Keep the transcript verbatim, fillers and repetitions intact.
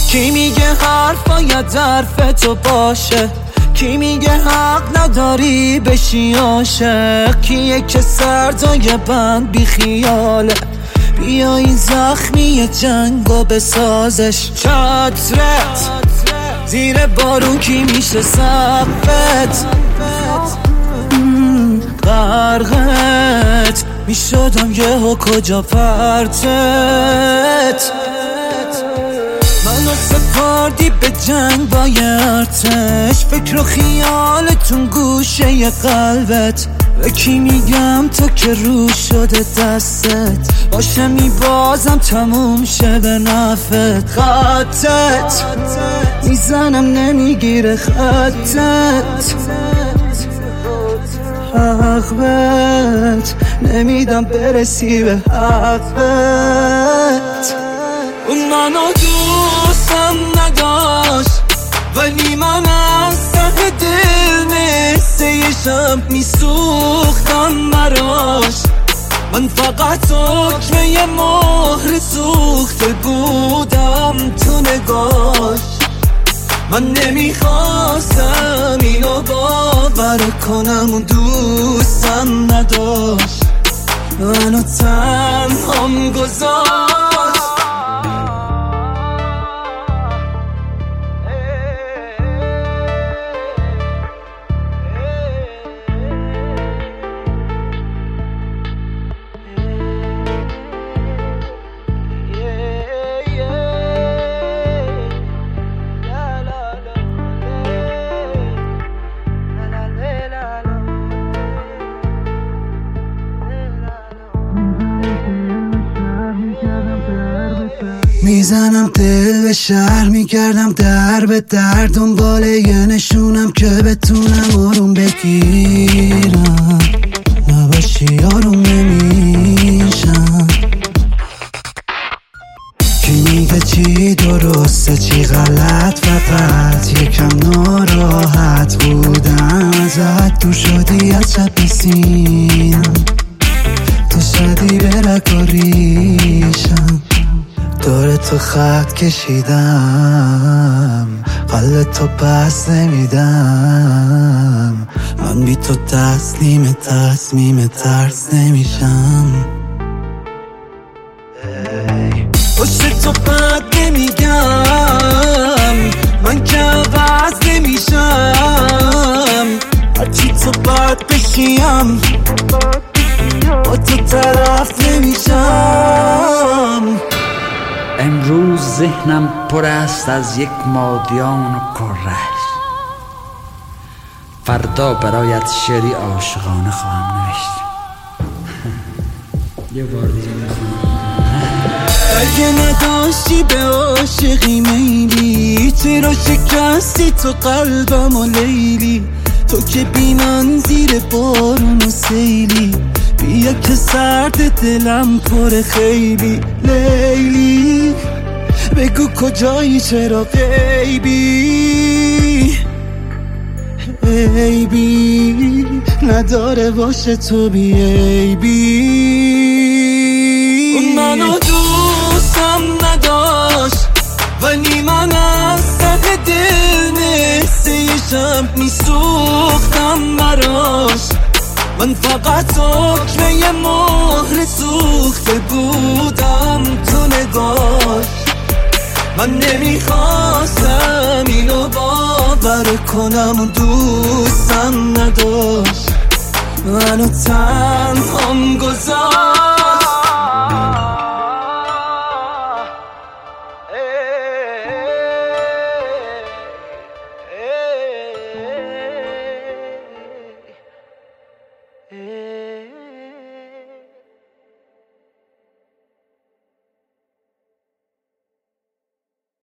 کی میگه حرف باید حرف تو باشه؟ کی میگه حق نداری بشی عاشق؟ کیه که سردای بند بی خیاله؟ بیا این زخمی جنگو بسازش. چترت زیر بارون کی میشه سقفت؟ غرقت میشدم یهو کجا پرتت؟ منو سپردی به جنگ با ارتش، فکر و خیالتون گوشه قلبت. به کی میگم تو که رو شده دستت؟ باشه میبازم تموم شه به نفت. خطت میزنم نمیگیره خطت، حقت نمیدم برسی به حقت. اون منو دوستم نداشت ولی من از ته دل مثل یه شب میسوختم براش. من فقط حکم یه مهر سوخته بودم تو نگاش. من نمیخواستم اینو باور کنم اون دوستم نداشت، منو تنهام گذاشت. میزنم دل به شهر، میکردم در به در، دنبال یه نشونم که بتونم آروم بگیرم. نباشی آروم نمیشم. کی میگه چی درسته چی غلط؟ فقط یکم ناراحت بودم ازت. دور شدی از شب سینم، تو شدی به رگاریشم. دور تو خط کشیدم، قلب تو پس نمیدم. من بی تو تسلیم تصمیم ترس نمیشم. پشت تو بد نمیگم، من که عوض نمیشم. هرچی تو بد بشیم با تو طرف نمیشم. امروز ذهنم پر است از یک مادیان و کرش. فردا برایت شعری عاشقانه خواهم نوشت. یه بار دیگه اگه نداشتی به عاشقی میلی، چرا شکستی تو قلبم و لیلی؟ تو که بی من زیر بارون و سیلی، بیا که سرد دلم پر خیلی. لیلی بگو کجایی چرا غیبی؟ عیبی نداره باشه تو بی عیبی. اون منو دوستم نداشت ولی من از ته دل مثل یه شب میسوختم براش. من فقط حکم یه مهر سوخته بودم تو نگاش. من نمیخواستم اینو باور کنم اون دوستم نداشت، منو تنهام گذاشت.